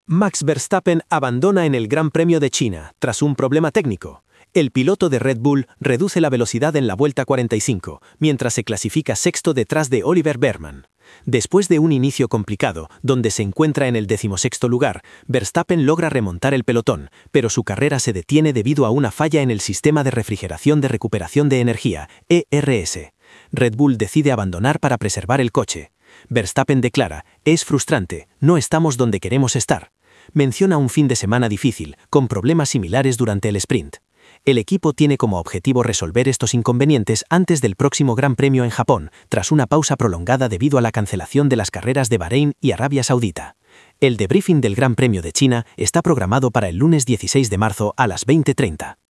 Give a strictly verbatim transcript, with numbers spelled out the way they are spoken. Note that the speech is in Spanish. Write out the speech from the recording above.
Max Verstappen abandona en el Gran Premio de China, tras un problema técnico. El piloto de Red Bull reduce la velocidad en la vuelta cuarenta y cinco, mientras se clasifica sexto detrás de Oliver Behrman. Después de un inicio complicado, donde se encuentra en el decimosexto lugar, Verstappen logra remontar el pelotón, pero su carrera se detiene debido a una falla en el sistema de refrigeración de recuperación de energía, E R S. Red Bull decide abandonar para preservar el coche. Verstappen declara: «Es frustrante, no estamos donde queremos estar». Menciona un fin de semana difícil, con problemas similares durante el sprint. El equipo tiene como objetivo resolver estos inconvenientes antes del próximo Gran Premio en Japón, tras una pausa prolongada debido a la cancelación de las carreras de Bahrein y Arabia Saudita. El debriefing del Gran Premio de China está programado para el lunes dieciséis de marzo a las veinte treinta.